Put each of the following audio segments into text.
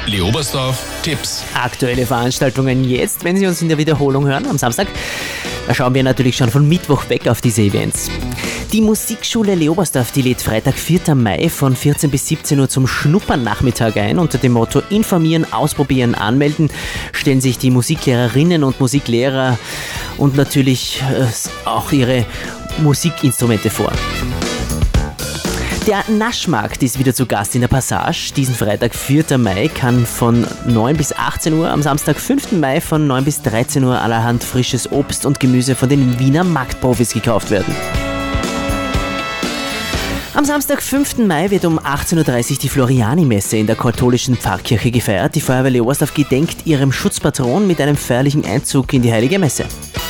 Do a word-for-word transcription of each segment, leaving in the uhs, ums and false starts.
Leobersdorf Tipps. Aktuelle Veranstaltungen jetzt, wenn Sie uns in der Wiederholung hören am Samstag. Da schauen wir natürlich schon von Mittwoch weg auf diese Events. Die Musikschule Leobersdorf, die lädt Freitag, vierten Mai von vierzehn bis siebzehn Uhr zum Schnuppernachmittag ein. Unter dem Motto Informieren, Ausprobieren, Anmelden stellen sich die Musiklehrerinnen und Musiklehrer und natürlich äh, auch ihre Musikinstrumente vor. Der Naschmarkt ist wieder zu Gast in der Passage. Diesen Freitag, vierten Mai, kann von neun bis achtzehn Uhr, am Samstag, fünften Mai, von neun bis dreizehn Uhr allerhand frisches Obst und Gemüse von den Wiener Marktprofis gekauft werden. Am Samstag, fünften Mai, wird um achtzehn Uhr dreißig die Floriani-Messe in der katholischen Pfarrkirche gefeiert. Die Feuerwehr Leobersdorf gedenkt ihrem Schutzpatron mit einem feierlichen Einzug in die Heilige Messe.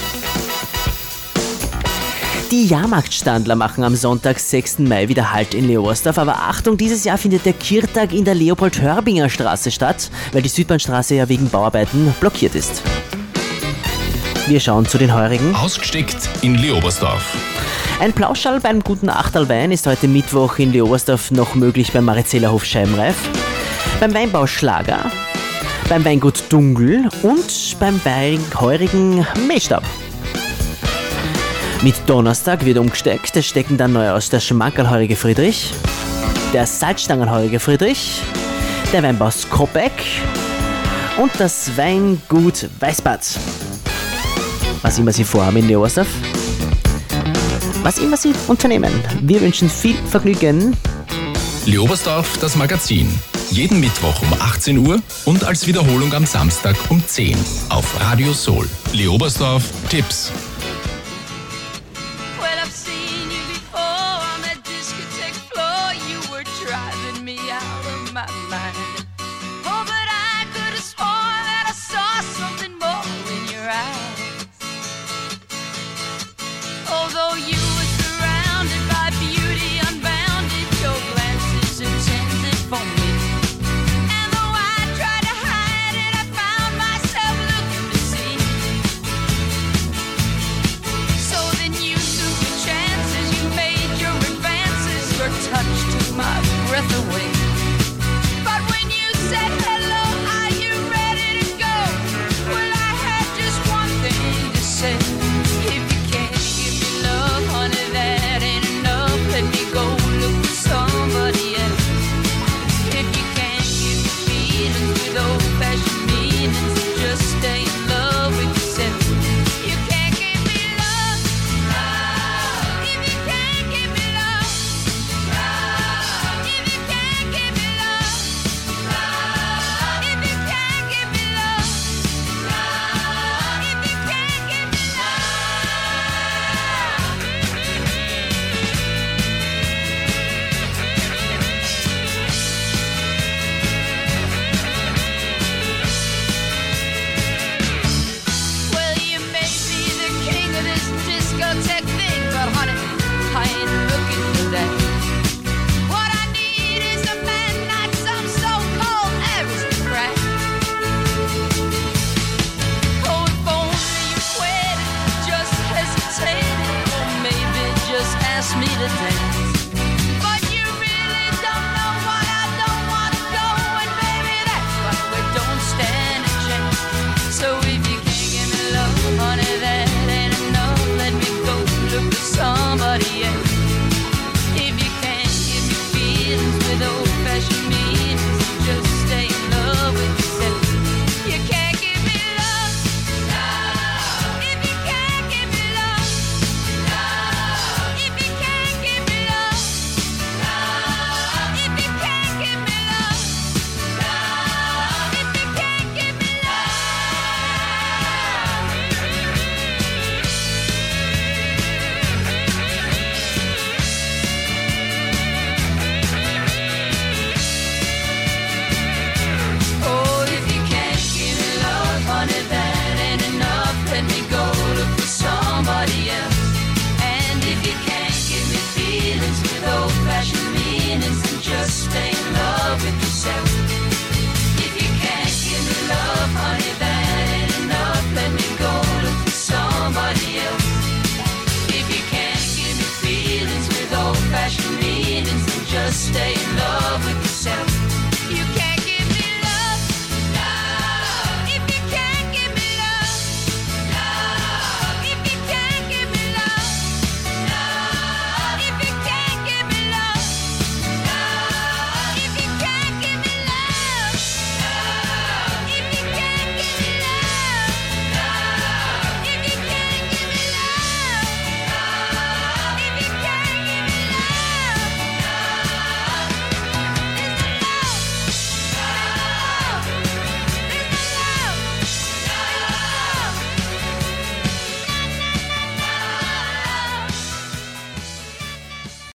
Die Jahrmarktstandler machen am Sonntag, sechsten Mai, wieder Halt in Leobersdorf. Aber Achtung, dieses Jahr findet der Kirtag in der Leopold-Hörbinger-Straße statt, weil die Südbahnstraße ja wegen Bauarbeiten blockiert ist. Wir schauen zu den heurigen. Ausgesteckt in Leobersdorf. Ein Plauschall beim guten Achterl Wein ist heute Mittwoch in Leobersdorf noch möglich beim Marizellerhof Scheibenreif, beim Weinbau Schlager, beim Weingut Dungl und beim heurigen Mehlstab. Mit Donnerstag wird umgesteckt, es stecken dann neu aus der Schmankerlheurige Friedrich, der Salzstangenheurige Friedrich, der Weinbau Skopek und das Weingut Weißbad. Was immer Sie vorhaben in Leobersdorf, was immer Sie unternehmen, wir wünschen viel Vergnügen. Leobersdorf, das Magazin. Jeden Mittwoch um achtzehn Uhr und als Wiederholung am Samstag um zehn auf Radio Soul. Leobersdorf Tipps.